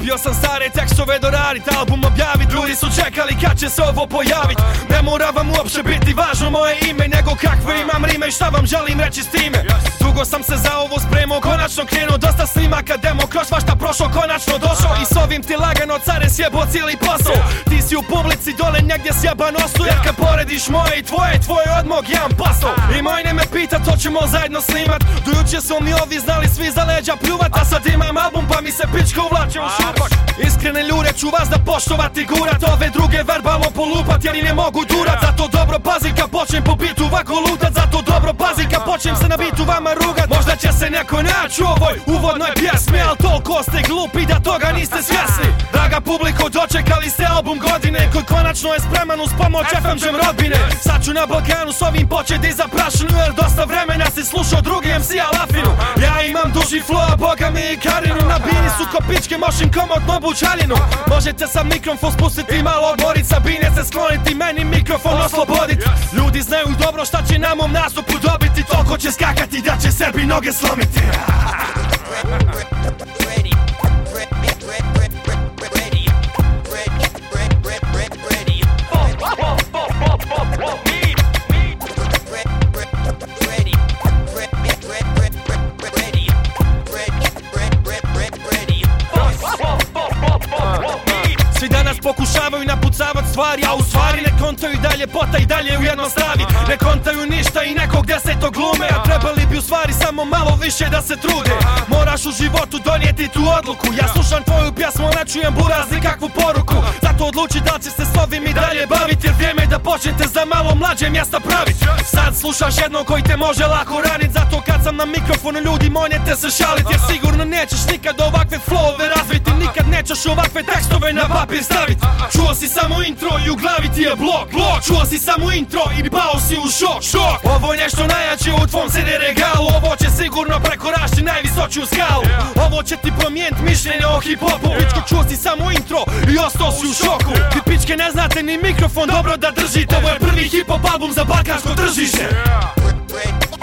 Htio sam stare tekstove doradit, album objavit. Ljudi su čekali kad će se ovo pojavit. Ne mora vam uopće biti važno moje ime, nego kakve imam rime i šta vam želim reći s time. Dugo sam se za ovo spremao, konačno krenuo. Dosta snimaka, demo, kroz svašta prošao, konačno došao. I s ovim ti lagano care sjebo cijeli posao. Ti si u publici dole negdje sjeban osu, jer kad porediš moje i tvoje odmog jedan posao. I mojne me pita, to ćemo zajedno snimat. Do jučer su mi ovi znali svi za leđa pljuvat, a sad imam album pa mi se pička uvlače u šupak. Iskrene ljude ću vas da poštovat i gurat, ove druge verbalno polupat jer i ne mogu durat. Zato dobro pazi kad počnem po bitu ovako lutat, zato dobro pazi kad počnem se na bitu vama rugat. Možda će se neko naći u ovoj uvodnoj pjesmi, al toliko ste glupi da toga niste svjesni. Draga publiko, dočekali ste album godine koji konačno je spreman uz pomoć FM Jam rodbine. Sad ću na Balkanu s ovim početi za prašinu, jer dosta vremena si slušao drugi MC-a Lafinu. Ja imam duži flow, a boga mi i Karinu. Na bini su ko pičke, mošim komotno bučaljinu. Možete sam mikrofon spustiti, malo odmorit, sa bine se skloniti, meni mikrofon oslobodit. Ljudi znaju dobro šta će na mom nastupu dobiti, toliko će skakati da će sebi noge slomiti. Svi danas pokušavaju napucavat stvari, a u stvari ne kontaju da ljepota i dalje u jednom stavi. Ne kontaju ništa i nekog desetog glume, a trebali bi u stvari samo malo više da se trude. Moraš u životu donijeti tu odluku. Ja slušam tvoju pjesmu, ne čujem buraz nikakvu poruku. Zato odluči da li će se s ovim i dalje baviti, jer vrijeme je da počnete za malo mlađe mjesta pravit. Sad slušaš jednog koji te može lako ranit, zato kad sam na mikrofonu ljudi moji ne te se šalit, jer sigurno nećeš nikad ovakve flowove razviti, nikad nećeš ovakve tekstove na papir stavit. Čuo si samo intro i u glavi ti je blok. Čuo si samo intro i pao si u šok. Ovo je nešto najjače u tvom CD regalu, ovo će sigurno prekorašti najvisočiju skalu. Ovo će ti promijenit mišljenje o hip-hopu. Pičko, čuo si samo intro i ostao si u šoku. Vi pičke ne znate ni mikrofon dobro da držite, ovo je prvi hip-hop album za balkansko tržište.